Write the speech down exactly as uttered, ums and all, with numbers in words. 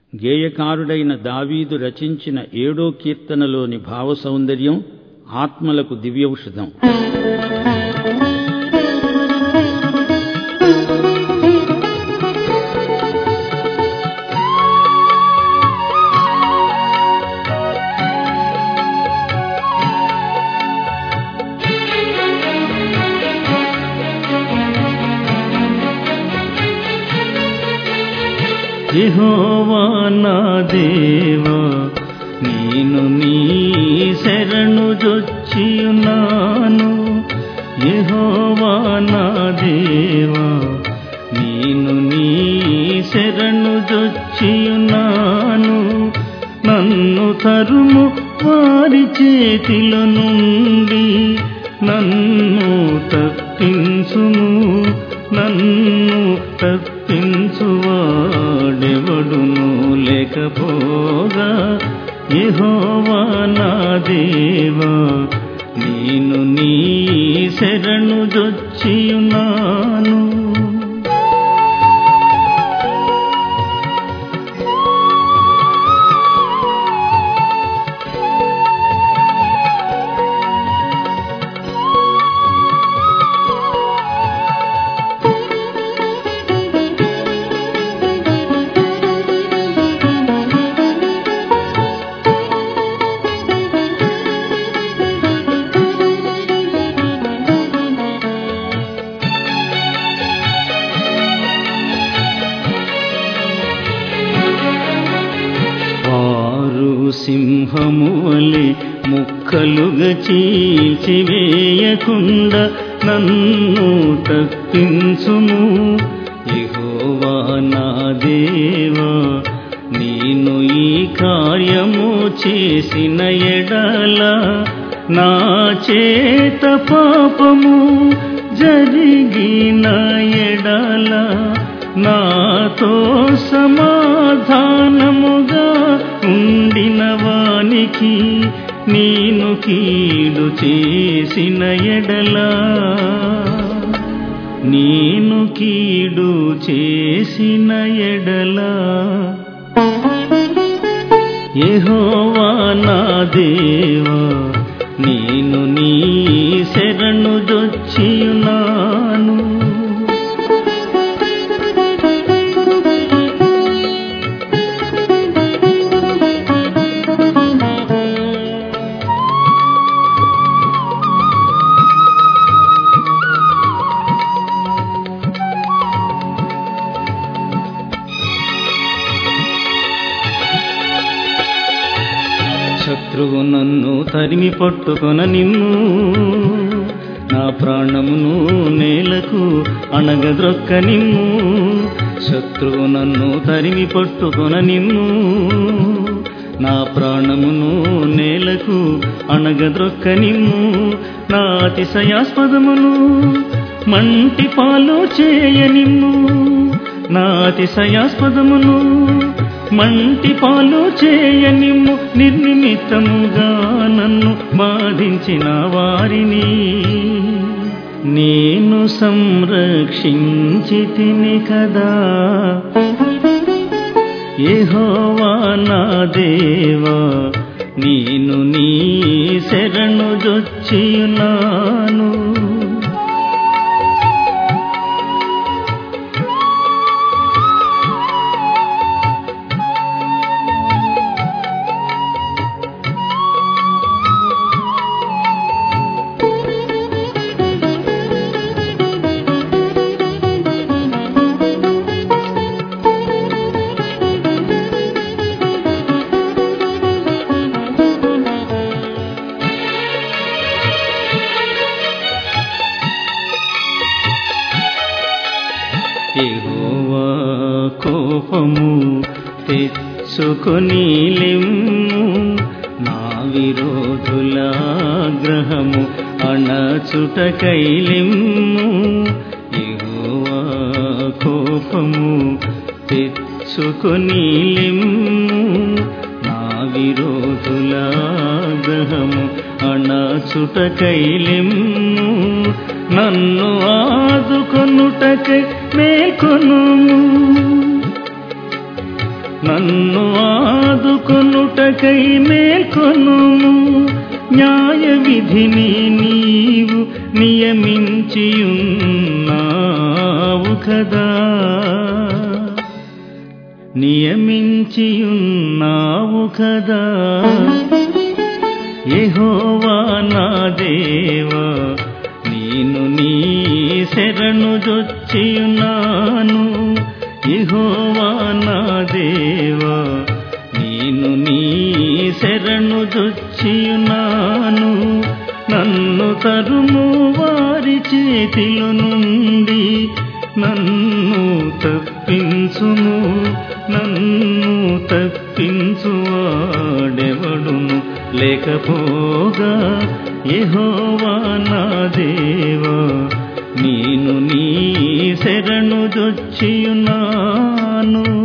గేయకారుడైన దావీదు రచించిన ఏడో కీర్తనలోని భావ సౌందర్యం ఆత్మలకు దివ్యౌషధం. యెహోవా నా దేవా, నేను నీ శరణు జొచ్చియున్నాను. యెహోవా నా దేవా, నేను నీ శరణు జొచ్చియున్నాను. నన్ను తరుము వారి చేతిలో నుండి, నన్ను తప్పించుము. నన్ను తప్పించువాడెవడును లేకపోగా, యెహోవా నా దేవా, నేను నీ శరణు జొచ్చియున్నాను. సింహము వలె ముక్కలుగా చీల్చివేయకుండా నన్ను తప్పించుము. యెహోవా నా దేవా, నేను ఈ కార్యము చేసిన ఎడల, నా చేత పాపము జరిగిన ఎడల, నాతో సమాధానముగా ఉండిన వానికి నేను కీడు చేసిన ఎడల, నేను కీడు చేసిన ఎడల, యెహోవా నా దేవా, నేను నీ శరణు జొచ్చియున్నాను. శత్రువు నన్ను తరిమి పట్టుకొన నిమ్ము, నా ప్రాణమును నేలకు అణగద్రొక్క నిమ్ము. శత్రువు నన్ను తరిమి పట్టుకొన నిమ్ము, నా ప్రాణమును నేలకు అణగద్రొక్క నిమ్ము. నా అతిశయాస్పదమును మంటి పాలు చేయనిమ్ము, నా అతిశయాస్పదమును మంటి పాలు చేయనిమ్ము. నిర్నిమిత్తముగా నన్ను బాధించిన వారిని నేను సంరక్షించితిని కదా. యెహోవా నా దేవా, నేను నీ శరణు జొచ్చియున్నాను. యెహోవా కోపము తెచ్చుకొని లెమ్ము, నా విరోధుల గ్రహము అణచుటకై లెమ్ము. యెహోవా కోపము తెచ్చుకొని లెమ్ము, నా విరోధుల గ్రహము అణచుటకై లెమ్ము. నన్ను ఆదుకొనుటకై మేల్కొనుము, నన్ను ఆదుకొనుటకై మేల్కొనుము. న్యాయ విధిని నీవు నియమించియున్నావు కదా, నియమించియున్నావు కదా. యెహోవా నా దేవా, నేను నీ శరణు జొచ్చియున్నాను. యెహోవా నా దేవా, నేను నీ శరణు జొచ్చియున్నాను. నన్ను తరుము వారి చేతిలో నుండి నన్ను తప్పించుము. నన్ను తప్పించువాడెవడును లేకపోగా, యెహోవా నా దేవా, నేను నీ శరణు జొచ్చియున్నాను.